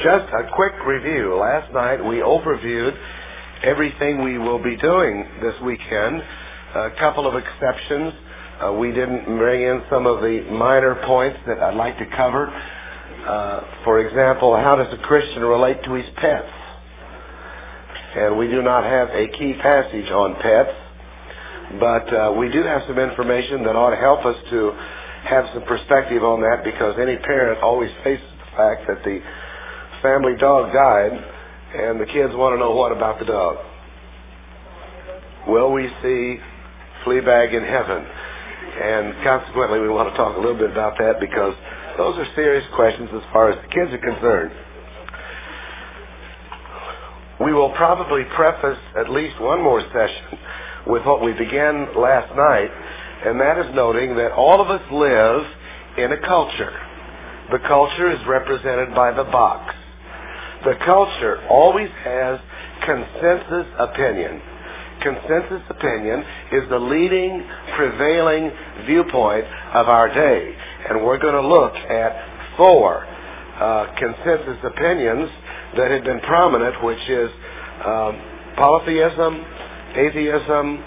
Just a quick review. Last night we overviewed everything we will be doing this weekend. A couple of exceptions. We didn't bring in some of the minor points that I'd like to cover. For example, how does a Christian relate to his pets? And we do not have a key passage on pets, but we do have some information that ought to help us to have some perspective on that, because any parent always faces the fact that the family dog died and the kids want to know what about the dog. Will we see Fleabag in heaven? And consequently, we want to talk a little bit about that, because those are serious questions as far as the kids are concerned. We will probably preface at least one more session with what we began last night, and that is noting that all of us live in a culture. The culture is represented by the box. The culture always has consensus opinion. Consensus opinion is the leading, prevailing viewpoint of our day. And we're going to look at four consensus opinions that have been prominent, which is polytheism, atheism,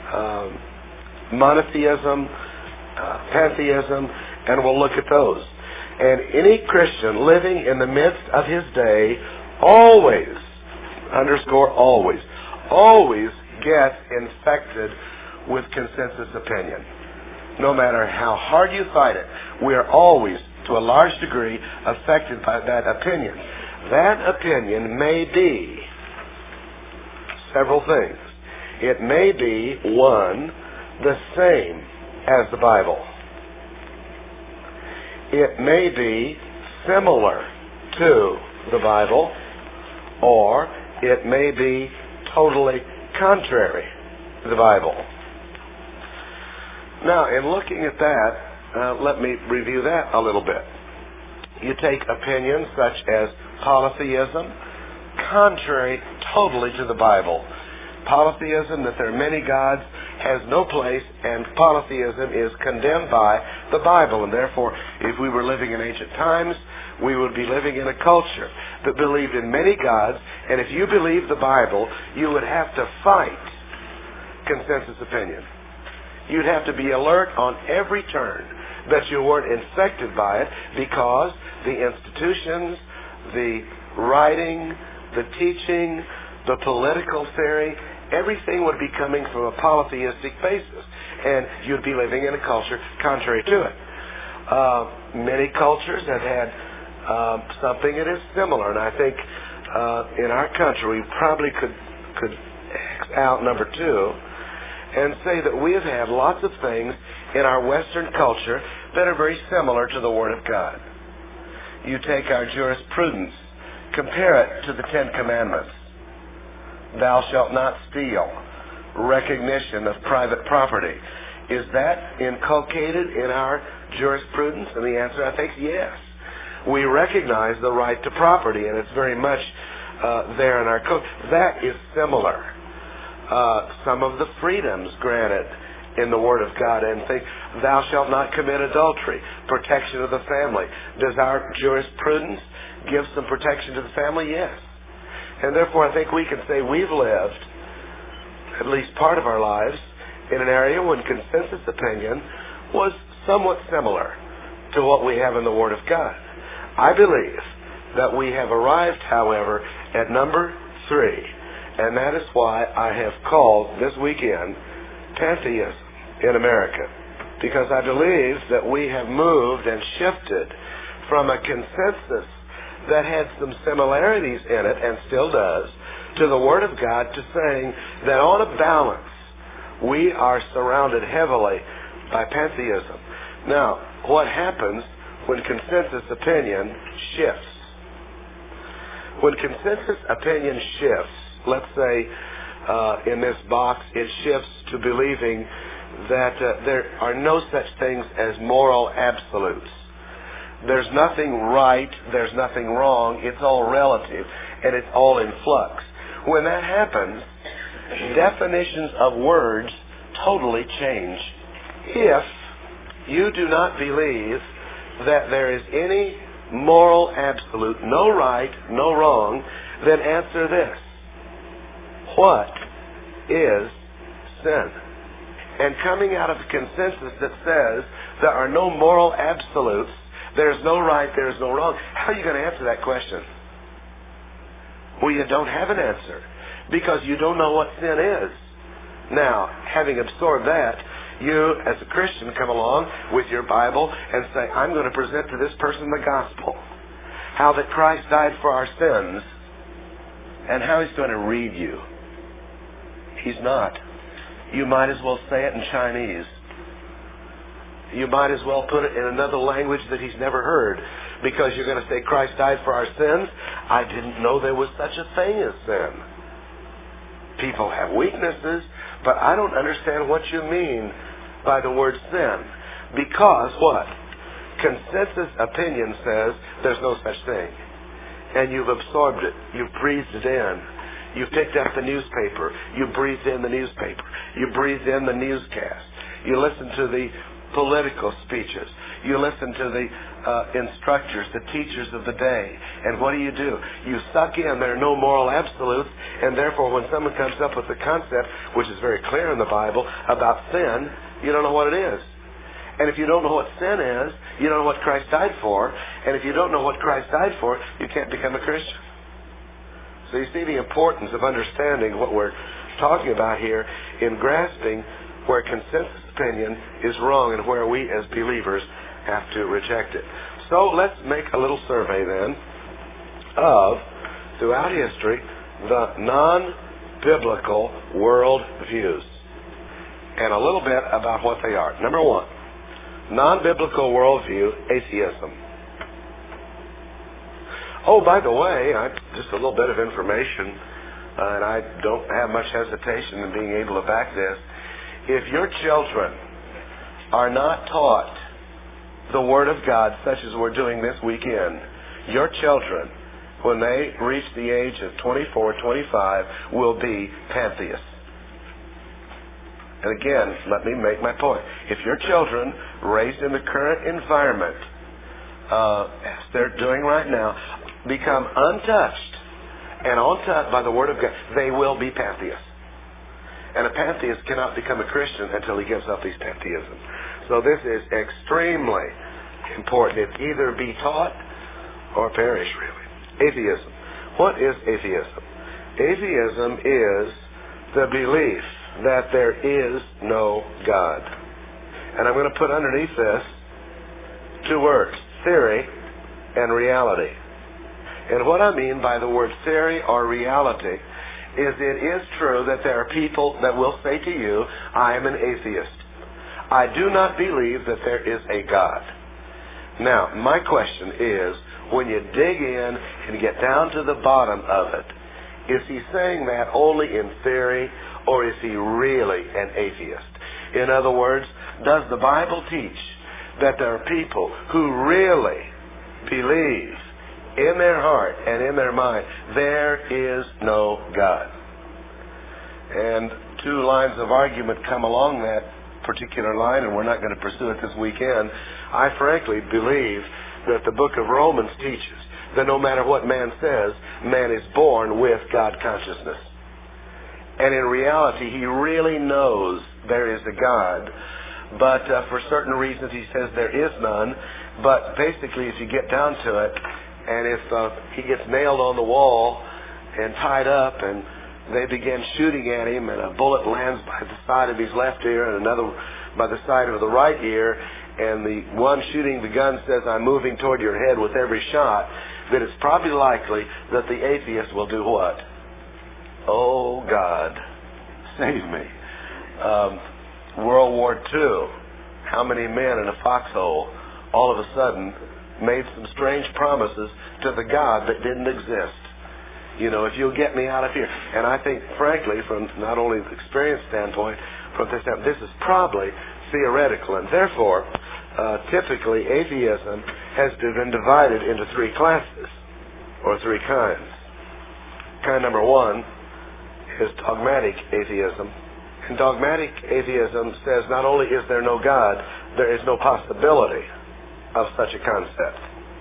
monotheism, pantheism, and we'll look at those. And any Christian living in the midst of his day always, underscore always gets infected with consensus opinion. No matter how hard you fight it, we are always, to a large degree, affected by that opinion. That opinion may be several things. It may be, one, the same as the Bible. It may be similar to the Bible, or it may be totally contrary to the Bible. Now, in looking at that, let me review that a little bit. You take opinions such as polytheism, contrary totally to the Bible. Polytheism, that there are many gods, has no place, and polytheism is condemned by the Bible. And therefore, if we were living in ancient times, we would be living in a culture that believed in many gods, and if you believed the Bible, you would have to fight consensus opinion. You'd have to be alert on every turn that you weren't infected by it, because the institutions, the writing, the teaching, the political theory, everything would be coming from a polytheistic basis, and you'd be living in a culture contrary to it. Many cultures have had something that is similar, and I think in our country we probably could X out number two and say that we have had lots of things in our Western culture that are very similar to the Word of God. You take our jurisprudence, compare it to the Ten Commandments. Thou shalt not steal. Recognition of private property. Is that inculcated in our jurisprudence? And the answer, I think, is yes. We recognize the right to property, and it's very much there in our code. That is similar. Some of the freedoms granted in the Word of God, and think, thou shalt not commit adultery, protection of the family. Does our jurisprudence give some protection to the family? Yes. And therefore, I think we can say we've lived, at least part of our lives, in an area when consensus opinion was somewhat similar to what we have in the Word of God. I believe that we have arrived, however, at number three, and that is why I have called this weekend Pantheism in America, because I believe that we have moved and shifted from a consensus that had some similarities in it, and still does, to the Word of God, to saying that on a balance, we are surrounded heavily by pantheism. Now, what happens when consensus opinion shifts? When consensus opinion shifts, let's say in this box, it shifts to believing that there are no such things as moral absolutes. There's nothing right, there's nothing wrong, it's all relative, and it's all in flux. When that happens, definitions of words totally change. If you do not believe that there is any moral absolute, no right, no wrong, then answer this. What is sin? And coming out of a consensus that says there are no moral absolutes, there's no right, there's no wrong, how are you going to answer that question? Well, you don't have an answer because you don't know what sin is. Now, having absorbed that, you as a Christian come along with your Bible and say, I'm going to present to this person the gospel. How that Christ died for our sins and how he's going to read you. He's not. You might as well say it in Chinese. You might as well put it in another language that he's never heard, because you're going to say Christ died for our sins. I didn't know there was such a thing as sin. People have weaknesses, but I don't understand what you mean by the word sin. Because what? Consensus opinion says there's no such thing. And you've absorbed it. You've breathed it in. You picked up the newspaper. You breathed in the newspaper. You breathed in the newscast. You listen to the political speeches. You listen to the instructors, the teachers of the day. And what do? You suck in. There are no moral absolutes. And therefore, when someone comes up with the concept, which is very clear in the Bible, about sin, you don't know what it is. And if you don't know what sin is, you don't know what Christ died for. And if you don't know what Christ died for, you can't become a Christian. So you see the importance of understanding what we're talking about here in grasping where consensus opinion is wrong and where we as believers have to reject it. So let's make a little survey then of, throughout history, the non-biblical world views. And a little bit about what they are. Number one, non-biblical worldview, atheism. Oh, by the way, just a little bit of information, and I don't have much hesitation in being able to back this. If your children are not taught the Word of God, such as we're doing this weekend, your children, when they reach the age of 24, 25, will be pantheists. And again, let me make my point. If your children, raised in the current environment, as they're doing right now, become untouched and untaught by the Word of God, they will be pantheists. And a pantheist cannot become a Christian until he gives up his pantheism. So this is extremely important. It's either be taught or perish, really. Atheism. What is atheism? Atheism is the belief that there is no God. And I'm going to put underneath this two words, theory and reality. And what I mean by the word theory or reality is it is true that there are people that will say to you, I am an atheist. I do not believe that there is a God. Now, my question is, when you dig in and get down to the bottom of it, is he saying that only in theory, or is he really an atheist? In other words, does the Bible teach that there are people who really believe in their heart and in their mind there is no God? And two lines of argument come along that particular line, and we're not going to pursue it this weekend. I frankly believe that the book of Romans teaches that no matter what man says, man is born with God consciousness. And in reality, he really knows there is a God. But for certain reasons, he says there is none. But basically, if you get down to it, and if he gets nailed on the wall and tied up, and they begin shooting at him, and a bullet lands by the side of his left ear and another by the side of the right ear, and the one shooting the gun says, I'm moving toward your head with every shot, then it's probably likely that the atheist will do what? Oh, God, save me. World War II, how many men in a foxhole all of a sudden made some strange promises to the God that didn't exist? You know, if you'll get me out of here. And I think, frankly, from not only the experience standpoint, from this is probably theoretical. And therefore, typically, atheism has been divided into three classes, or three kinds. Kind number one is dogmatic atheism. And dogmatic atheism says not only is there no God, there is no possibility of such a concept.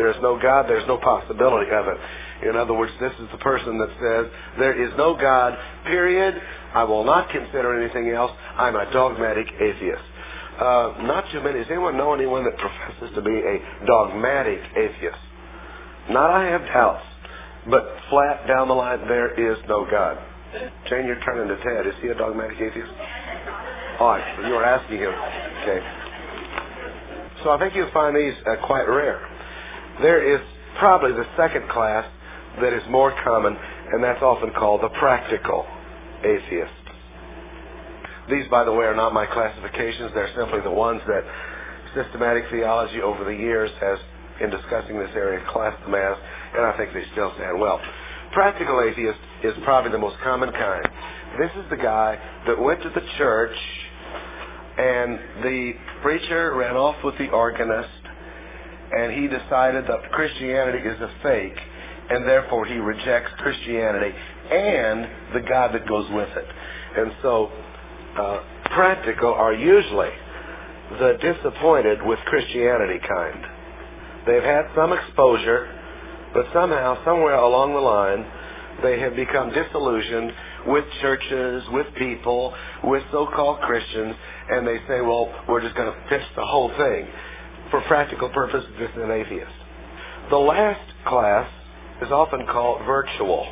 There is no God, there's no possibility of it. In other words, this is the person that says, there is no God, period. I will not consider anything else. I'm a dogmatic atheist. Not too many. Does anyone know anyone that professes to be a dogmatic atheist? Not I have doubts, but flat down the line, there is no God. Jane, you're turning to Ted. Is he a dogmatic atheist? Oh, you were asking him. Okay. So I think you'll find these quite rare. There is probably the second class that is more common, and that's often called the practical atheists. These, by the way, are not my classifications. They're simply the ones that systematic theology over the years has, in discussing this area, classed them as, and I think they still stand well. Practical atheist is probably the most common kind. This is the guy that went to the church, and the preacher ran off with the organist, and he decided that Christianity is a fake, and therefore he rejects Christianity and the God that goes with it. And so practical are usually the disappointed with Christianity kind. They've had some exposure, but somehow, somewhere along the line, they have become disillusioned with churches, with people, with so-called Christians, and they say, well, we're just going to pitch the whole thing. For practical purposes, this is an atheist. The last class is often called virtual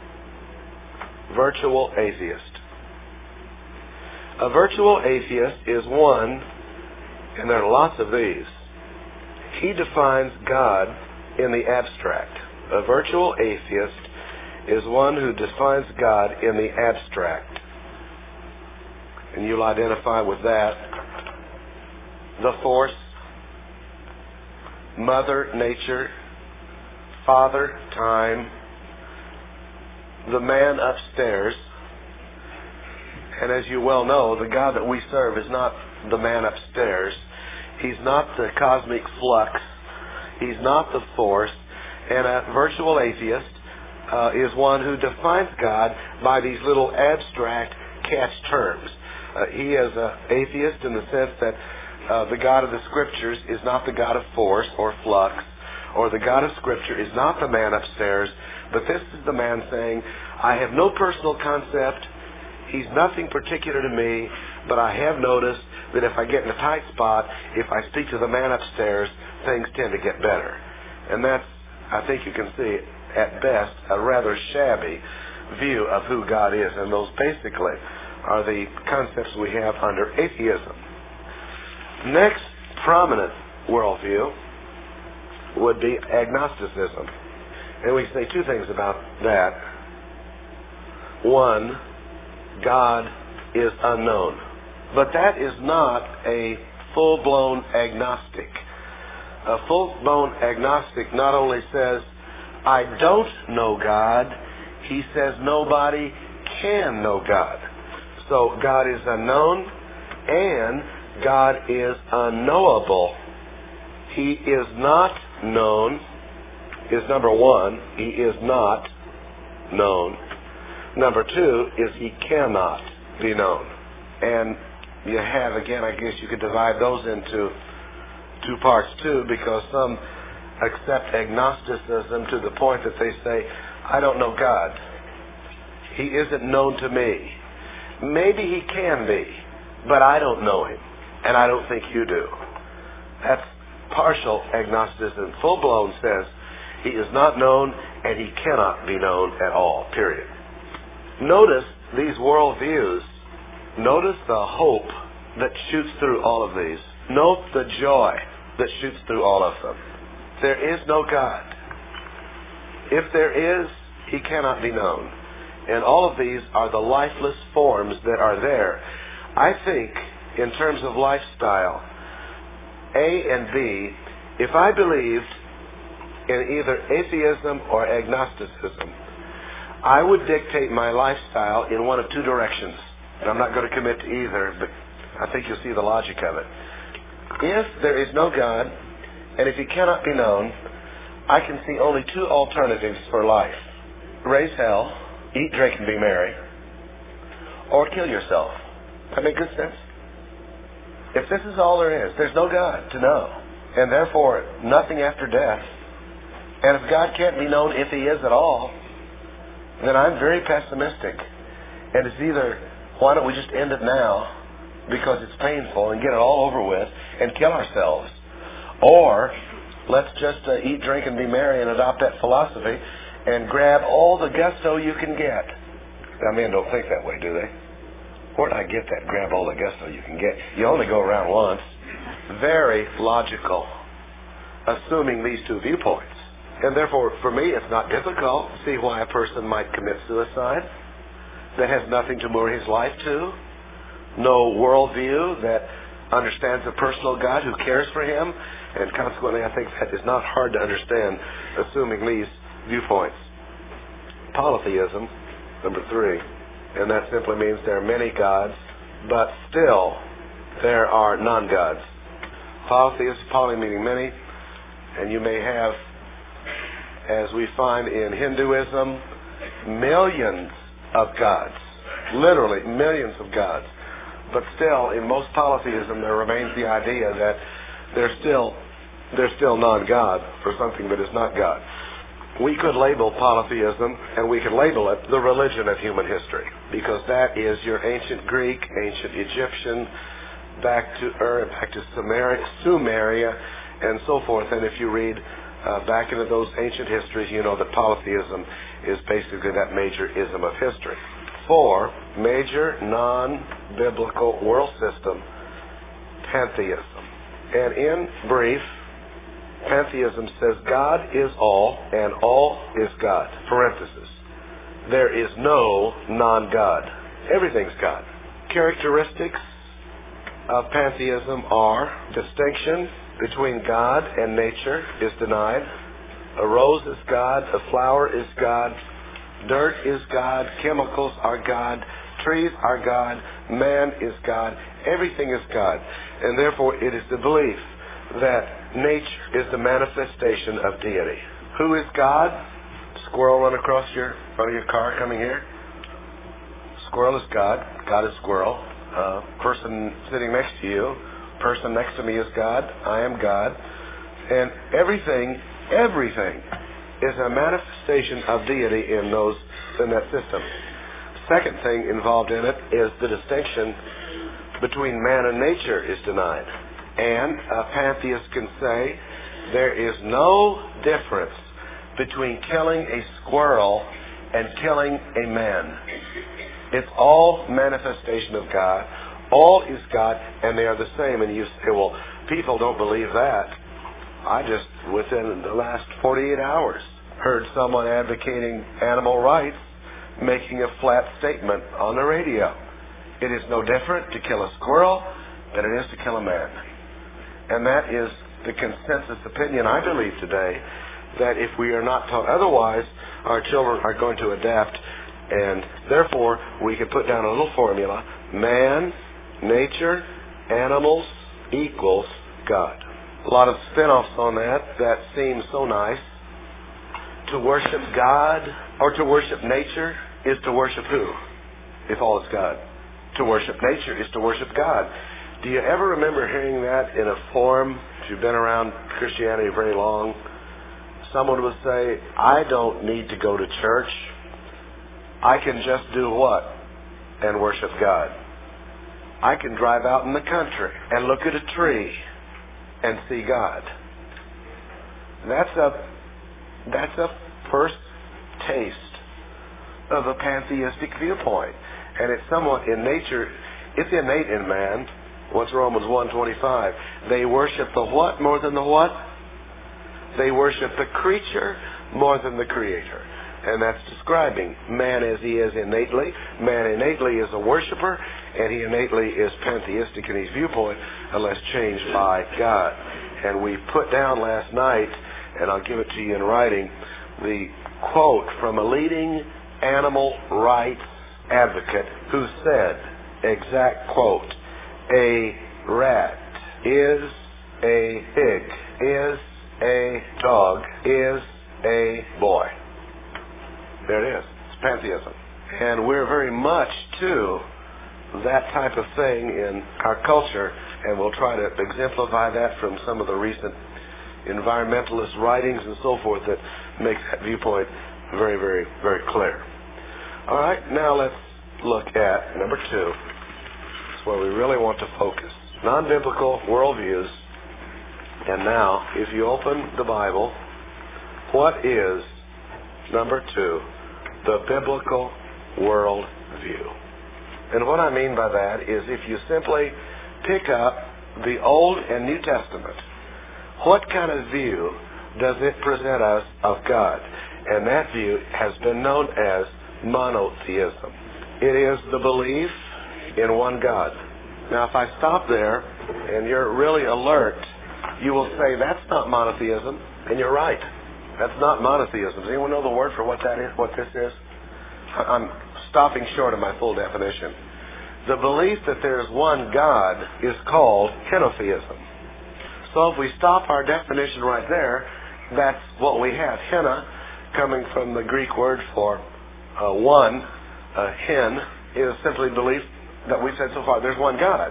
atheist. A virtual atheist is one, and there are lots of these. He defines God in the abstract. A virtual atheist is one who defines God in the abstract. And you'll identify with that the force, Mother Nature, Father Time, the man upstairs. And as you well know, the God that we serve is not the man upstairs. He's not the cosmic flux. He's not the force. And a virtual atheist is one who defines God by these little abstract catch terms. He is an atheist in the sense that the God of the Scriptures is not the God of force or flux, or the God of Scripture is not the man upstairs, but this is the man saying, I have no personal concept, he's nothing particular to me, but I have noticed that if I get in a tight spot, if I speak to the man upstairs, things tend to get better. And that's, I think you can see, at best, a rather shabby view of who God is, and those basically are the concepts we have under atheism. Next prominent worldview would be agnosticism. And we can say two things about that. One, God is unknown. But that is not a full-blown agnostic. A full-blown agnostic not only says, I don't know God, he says nobody can know God. So God is unknown and God is unknowable. He is not known is number one. He is not known. Number two is he cannot be known. And you have, again, I guess you could divide those into two parts too, because some accept agnosticism to the point that they say, I don't know God. He isn't known to me. Maybe he can be, but I don't know him, and I don't think you do. That's partial agnosticism. Full-blown says he is not known and he cannot be known at all, period. Notice these worldviews. Notice the hope that shoots through all of these. Note the joy that shoots through all of them. There is no God. If there is, he cannot be known. And all of these are the lifeless forms that are there. I think, in terms of lifestyle, A and B, if I believed in either atheism or agnosticism, I would dictate my lifestyle in one of two directions. And I'm not going to commit to either, but I think you'll see the logic of it. If there is no God, and if he cannot be known, I can see only two alternatives for life. Raise hell, eat, drink, and be merry, or kill yourself. That make good sense? If this is all there is, there's no God to know, and therefore nothing after death, And if God can't be known, if He is at all, then I'm very pessimistic. And it's either, why don't we just end it now because it's painful and get it all over with and kill ourselves, or let's just eat, drink, and be merry and adopt that philosophy and grab all the gusto you can get. Now, men don't think that way, do they? Where'd I get that, grab all the gusto you can get? You only go around once. Very logical, assuming these two viewpoints. And therefore, for me, it's not difficult to see why a person might commit suicide that has nothing to moor his life to, no worldview that understands a personal God who cares for him, and consequently I think that is not hard to understand, assuming these viewpoints. Polytheism, number 3, and that simply means there are many gods, but still there are non-gods. Polytheist, poly meaning many, and you may have, as we find in Hinduism, millions of gods, literally millions of gods. But still, in most polytheism, there remains the idea that they're still non-God for something that is not God. We could label polytheism, and we could label it the religion of human history, because that is your ancient Greek, ancient Egyptian, back to Sumeria, and so forth. And if you read back into those ancient histories, you know that polytheism is basically that major ism of history. 4, major non-biblical world system, pantheism. And in brief, pantheism says God is all and all is God. Parenthesis. There is no non-God. Everything's God. Characteristics of pantheism are distinction between God and nature is denied. A rose is God, a flower is God, dirt is God, chemicals are God, trees are God, man is God, everything is God. And therefore it is the belief that nature is the manifestation of deity. Who is God? Squirrel run across front of your car coming here? Squirrel is God. God is squirrel. Person sitting next to you, person next to me is God. I am God. And everything is a manifestation of deity in that system. Second thing involved in it is the distinction between man and nature is denied. And a pantheist can say there is no difference between killing a squirrel and killing a man. It's all manifestation of God. All is God, and they are the same. And you say, well, people don't believe that. I just, within the last 48 hours, heard someone advocating animal rights making a flat statement on the radio. It is no different to kill a squirrel than it is to kill a man. And that is the consensus opinion, I believe today, that if we are not taught otherwise, our children are going to adapt. And therefore, we can put down a little formula. Man, nature, animals equals God. A lot of spin-offs on that seem so nice. To worship God or to worship nature is to worship who? If all is God. To worship nature is to worship God. Do you ever remember hearing that in a form, if you've been around Christianity very long? Someone would say, I don't need to go to church. I can just do what? And worship God. I can drive out in the country and look at a tree and see God. That's a first taste of a pantheistic viewpoint. And it's somewhat in nature, it's innate in man. What's Romans 1:25? They worship the what more than the what? They worship the creature more than the creator. And that's describing man as he is innately. Man innately is a worshiper, and he innately is pantheistic in his viewpoint unless changed by God. And we put down last night, and I'll give it to you in writing, the quote from a leading animal rights advocate who said, exact quote, a rat is a pig, is a dog, is a boy. There it is. It's pantheism. And we're very much to that type of thing in our culture, and we'll try to exemplify that from some of the recent environmentalist writings and so forth that make that viewpoint very, very, very clear. All right, now let's look at number 2. That's where we really want to focus. Non-biblical worldviews. And now, if you open the Bible, what is, number 2, the biblical worldview? And what I mean by that is if you simply pick up the Old and New Testament, what kind of view does it present us of God? And that view has been known as monotheism. It is the belief in one God. Now, if I stop there and you're really alert, you will say, that's not monotheism, and you're right. That's not monotheism. Does anyone know the word for what that is, what this is? I'm stopping short of my full definition. The belief that there's one God is called henotheism. So if we stop our definition right there, that's what we have. Hena, coming from the Greek word for one, hen, is simply belief that we've said so far. There's one God.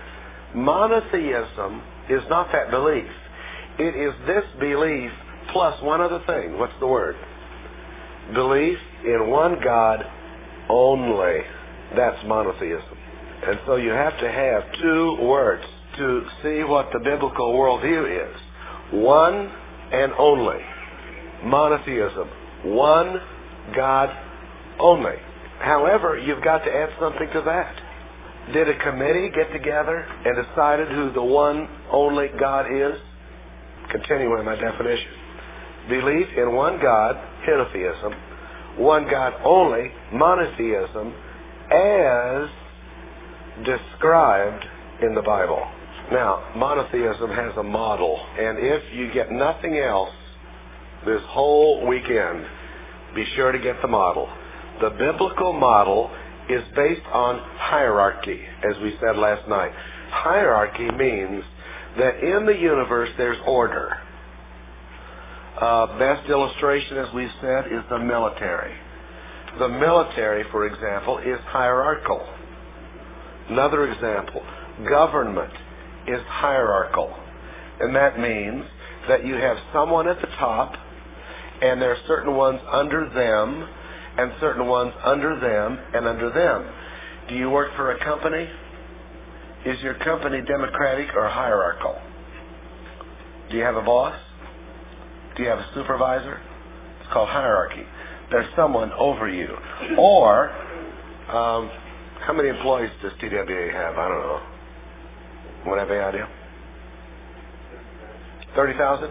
Monotheism is not that belief. It is this belief plus one other thing. What's the word? Belief in one God only. That's monotheism. And so you have to have 2 words to see what the biblical worldview is. One and only. Monotheism. One God only. However, you've got to add something to that. Did a committee get together and decided who the one only God is? Continuing my definition. Belief in one God, henotheism. One God only, monotheism, as described in the Bible. Now, monotheism has a model, and if you get nothing else this whole weekend, be sure to get the model. The biblical model is based on hierarchy, as we said last night. Hierarchy means that in the universe there's order. Best illustration, as we've said, is the military. The military, for example, is hierarchical. Another example, government is hierarchical. And that means that you have someone at the top, and there are certain ones under them, and certain ones under them, and under them. Do you work for a company? Is your company democratic or hierarchical? Do you have a boss? Do you have a supervisor? It's called hierarchy. There's someone over you. Or, how many employees does TWA have? I don't know. Anyone have any idea? 30,000?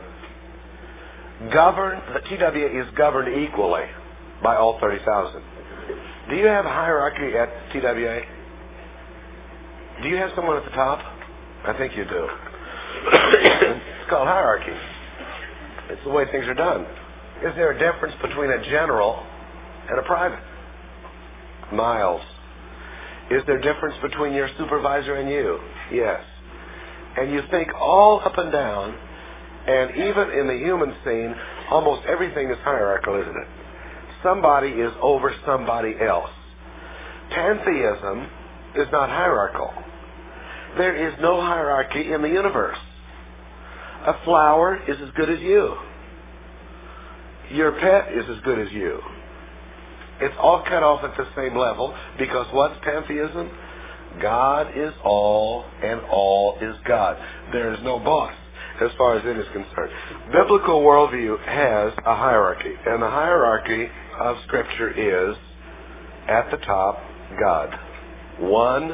The TWA is governed equally by all 30,000. Do you have a hierarchy at TWA? Do you have someone at the top? I think you do. It's called hierarchy. It's the way things are done. Is there a difference between a general and a private? Miles. Is there a difference between your supervisor and you? Yes. And you think all up and down, and even in the human scene, almost everything is hierarchical, isn't it? Somebody is over somebody else. Pantheism is not hierarchical. There is no hierarchy in the universe. A flower is as good as you. Your pet is as good as you. It's all cut off at the same level because what's pantheism? God is all and all is God. There is no boss as far as it is concerned. Biblical worldview has a hierarchy, and the hierarchy of Scripture is, at the top, God. One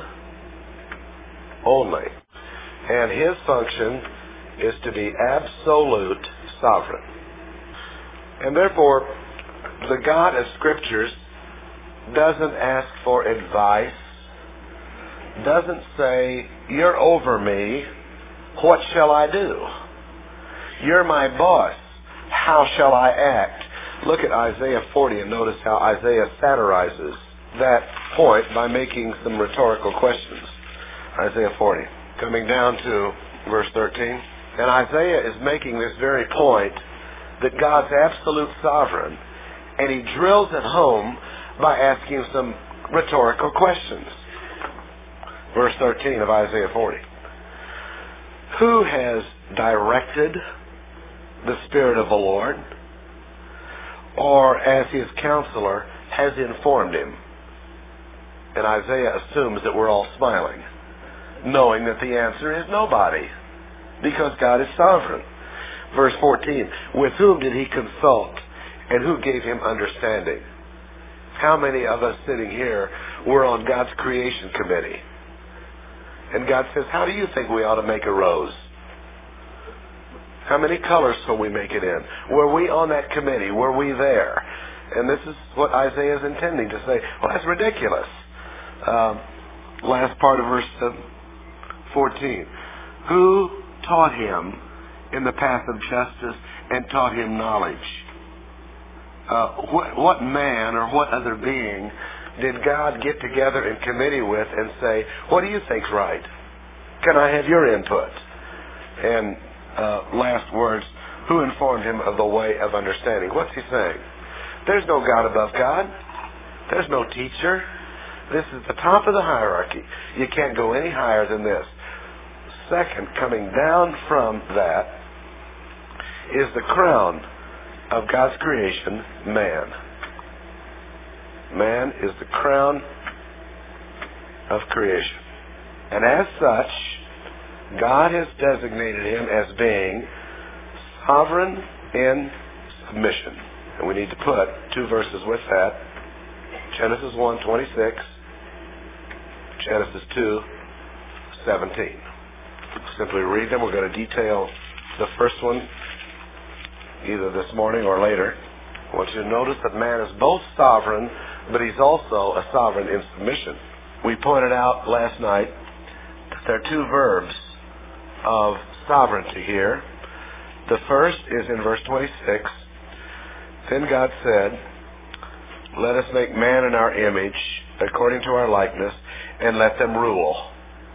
only. And His function is to be absolute sovereign. And therefore, the God of Scriptures doesn't ask for advice, doesn't say, you're over me, what shall I do? You're my boss, how shall I act? Look at Isaiah 40 and notice how Isaiah satirizes that point by making some rhetorical questions. Isaiah 40, coming down to verse 13. And Isaiah is making this very point that God's absolute sovereign, and he drills it home by asking some rhetorical questions. Verse 13 of Isaiah 40. Who has directed the Spirit of the Lord, or as his counselor has informed him? And Isaiah assumes that we're all smiling, knowing that the answer is nobody, because God is sovereign. Verse 14, with whom did he consult, and who gave him understanding? How many of us sitting here were on God's creation committee? And God says, how do you think we ought to make a rose? How many colors shall we make it in? Were we on that committee? Were we there? And this is what Isaiah is intending to say. Well, that's ridiculous. Last part of verse 14. Who taught him in the path of justice and taught him knowledge? What man or what other being did God get together in committee with and say, what do you think's right? Can I have your input? And last words, who informed him of the way of understanding? What's he saying? There's no God above God. There's no teacher. This is the top of the hierarchy. You can't go any higher than this. Second, coming down from that, is the crown of God's creation, man. Man is the crown of creation. And as such, God has designated him as being sovereign in submission. And we need to put two verses with that. Genesis 1:26, Genesis 2:17. Simply read them. We're going to detail the first one either this morning or later. I want you to notice that man is both sovereign, but he's also a sovereign in submission. We pointed out last night that there are two verbs of sovereignty here. The first is in verse 26. Then God said, let us make man in our image, according to our likeness, and let them rule.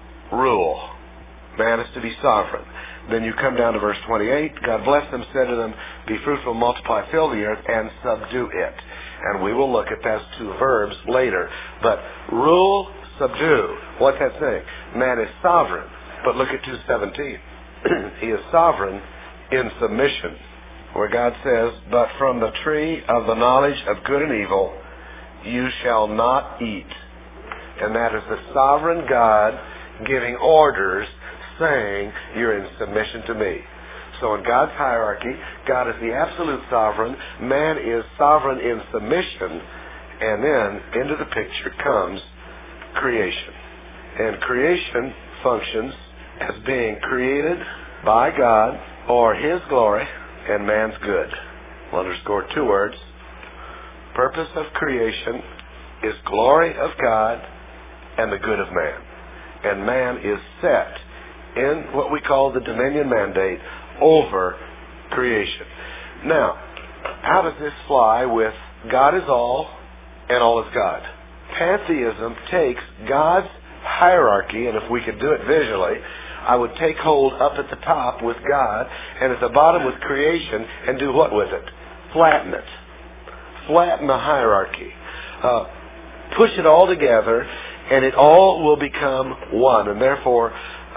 Rule. Man is to be sovereign. Then you come down to verse 28. God blessed them, said to them, be fruitful, multiply, fill the earth, and subdue it. And we will look at those two verbs later. But rule, subdue. What's that saying? Man is sovereign. But look at 2:17. He is sovereign in submission, where God says, but from the tree of the knowledge of good and evil you shall not eat. And that is the sovereign God giving orders, saying, you're in submission to me. So in God's hierarchy, God is the absolute sovereign, man is sovereign in submission, and then into the picture comes creation. And creation functions as being created by God for his glory and man's good. I'll underscore two words. Purpose of creation is glory of God and the good of man. And man is set in what we call the dominion mandate over creation. Now, how does this fly with God is all and all is God? Pantheism takes God's hierarchy, and if we could do it visually, I would take hold up at the top with God and at the bottom with creation and do what with it? Flatten it. Flatten the hierarchy. Push it all together and it all will become one. And therefore,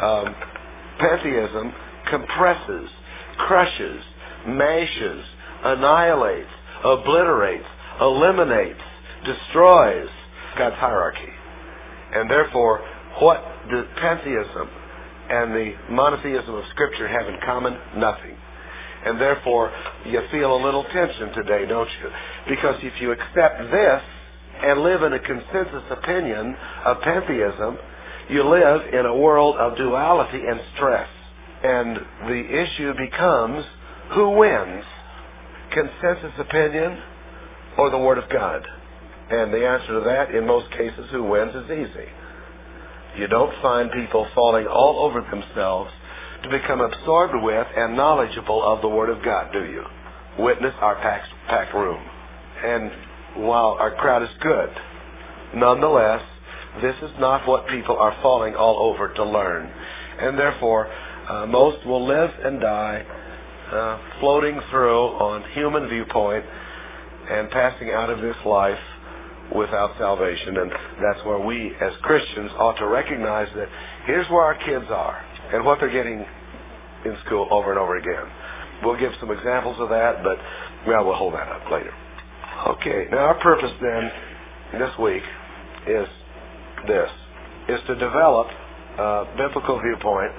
pantheism compresses, crushes, mashes, annihilates, obliterates, eliminates, destroys God's hierarchy. And therefore, what does pantheism and the monotheism of Scripture have in common? Nothing. And therefore, you feel a little tension today, don't you? Because if you accept this and live in a consensus opinion of pantheism, you live in a world of duality and stress. And the issue becomes, who wins? Consensus opinion or the Word of God? And the answer to that, in most cases, who wins is easy. You don't find people falling all over themselves to become absorbed with and knowledgeable of the Word of God, do you? Witness our packed room. And while our crowd is good, nonetheless, this is not what people are falling all over to learn. And therefore, most will live and die floating through on human viewpoint and passing out of this life without salvation. And that's where we as Christians ought to recognize that here's where our kids are and what they're getting in school over and over again. We'll give some examples of that, but we'll hold that up later. Okay, now our purpose then this week is to develop a biblical viewpoint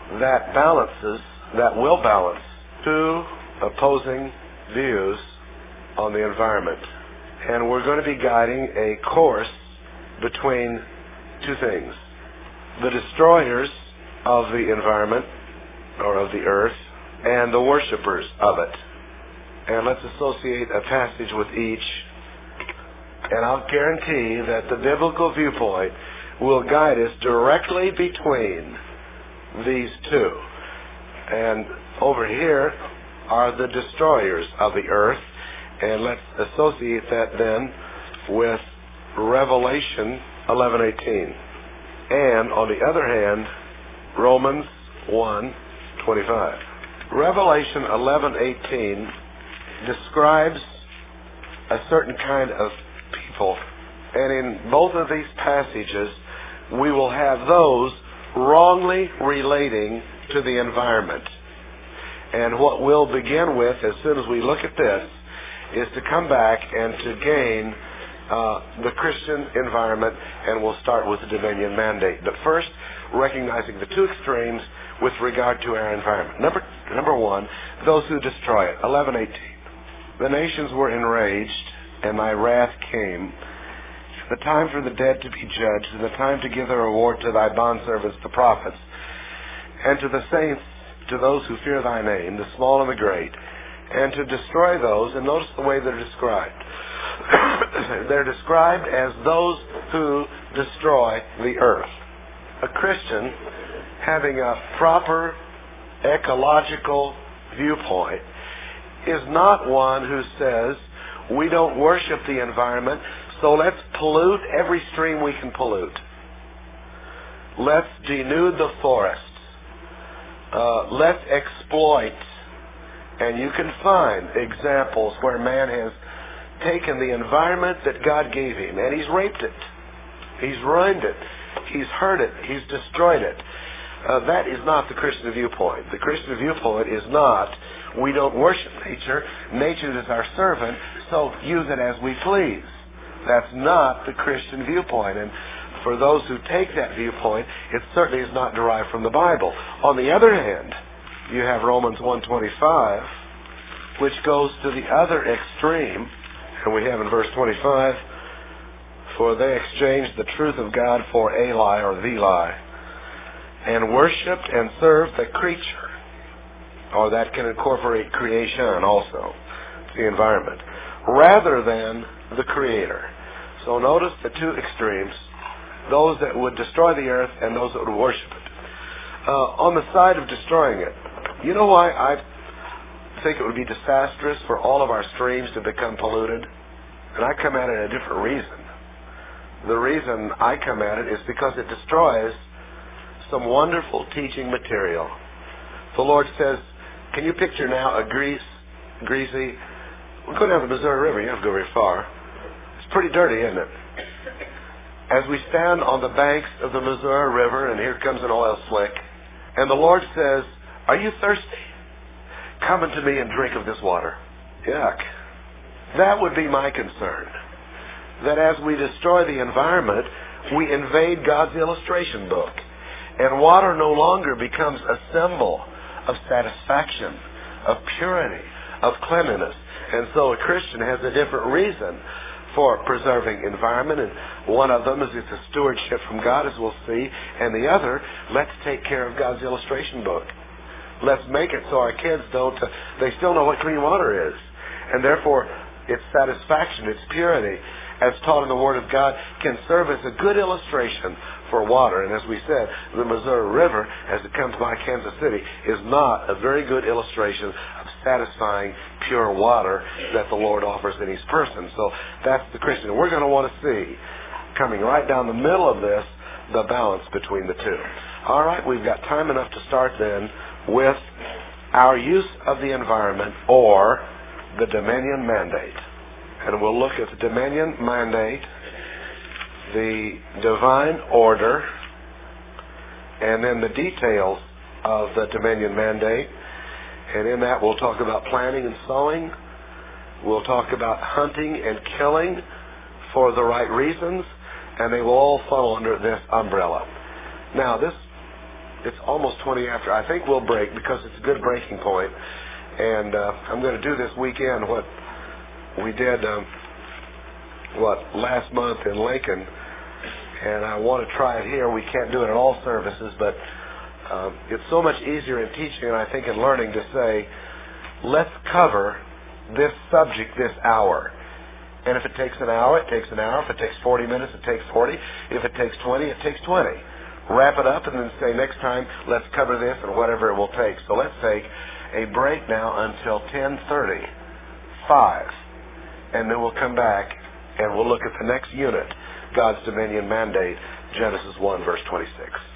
that will balance two opposing views on the environment. And we're going to be guiding a course between two things: the destroyers of the environment, or of the earth, and the worshipers of it. And let's associate a passage with each. And I'll guarantee that the biblical viewpoint will guide us directly between these two. And over here are the destroyers of the earth. And let's associate that then with Revelation 11:18. And on the other hand, Romans 1:25. Revelation 11:18 describes a certain kind of people. And in both of these passages, we will have those wrongly relating to the environment. And what we'll begin with, as soon as we look at this, is to come back and to gain the Christian environment, and we'll start with the dominion mandate. But first, recognizing the two extremes with regard to our environment. Number one, those who destroy it. 11:18. The nations were enraged, and my wrath came. The time for the dead to be judged, and the time to give their reward to thy bondservants, the prophets, and to the saints, to those who fear thy name, the small and the great, and to destroy those. And notice the way they're described. They're described as those who destroy the earth. A Christian having a proper ecological viewpoint is not one who says, we don't worship the environment, so let's pollute every stream we can pollute. Let's denude the forests. Let's exploit. And you can find examples where man has taken the environment that God gave him, and he's raped it. He's ruined it. He's hurt it. He's destroyed it. That is not the Christian viewpoint. The Christian viewpoint is not, we don't worship nature. Nature is our servant, so use it as we please. That's not the Christian viewpoint. And for those who take that viewpoint, it certainly is not derived from the Bible. On the other hand, you have Romans 1:25, which goes to the other extreme. And we have in verse 25, for they exchanged the truth of God for a lie, or the lie, and worshipped and served the creature. Or that can incorporate creation also, the environment, rather than the Creator. So notice the two extremes, those that would destroy the earth and those that would worship it. On the side of destroying it, you know why I think it would be disastrous for all of our streams to become polluted? And I come at it a different reason. The reason I come at it is because it destroys some wonderful teaching material. The Lord says, can you picture now a greasy, we'll go down the Missouri River, you don't have to go very far. It's pretty dirty, isn't it? As we stand on the banks of the Missouri River, and here comes an oil slick, and the Lord says, are you thirsty? Come unto me and drink of this water. Yuck. That would be my concern. That as we destroy the environment, we invade God's illustration book. And water no longer becomes a symbol of satisfaction, of purity, of cleanliness. And so a Christian has a different reason for preserving environment, and one of them is it's a stewardship from God, as we'll see, and the other, let's take care of God's illustration book. Let's make it so our kids they still know what clean water is. And therefore, its satisfaction, its purity, as taught in the Word of God, can serve as a good illustration for water. And as we said, the Missouri River, as it comes by Kansas City, is not a very good illustration of satisfying pure water that the Lord offers in His person. So that's the Christian. We're going to want to see, coming right down the middle of this, the balance between the two. All right, we've got time enough to start then with our use of the environment, or the dominion mandate. And we'll look at the dominion mandate, the divine order, and then the details of the dominion mandate. And in that we'll talk about planting and sowing. We'll talk about hunting and killing for the right reasons. And they will all fall under this umbrella. Now it's almost 20 after. I think we'll break because it's a good breaking point. And I'm going to do this weekend what we did last month in Lincoln. And I want to try it here. We can't do it at all services, but it's so much easier in teaching and I think in learning to say, let's cover this subject this hour. And if it takes an hour, it takes an hour. If it takes 40 minutes, it takes 40. If it takes 20, it takes 20. Wrap it up and then say next time, let's cover this and whatever it will take. So let's take a break now until 10:35. And then we'll come back and we'll look at the next unit, God's dominion mandate, Genesis 1, verse 26.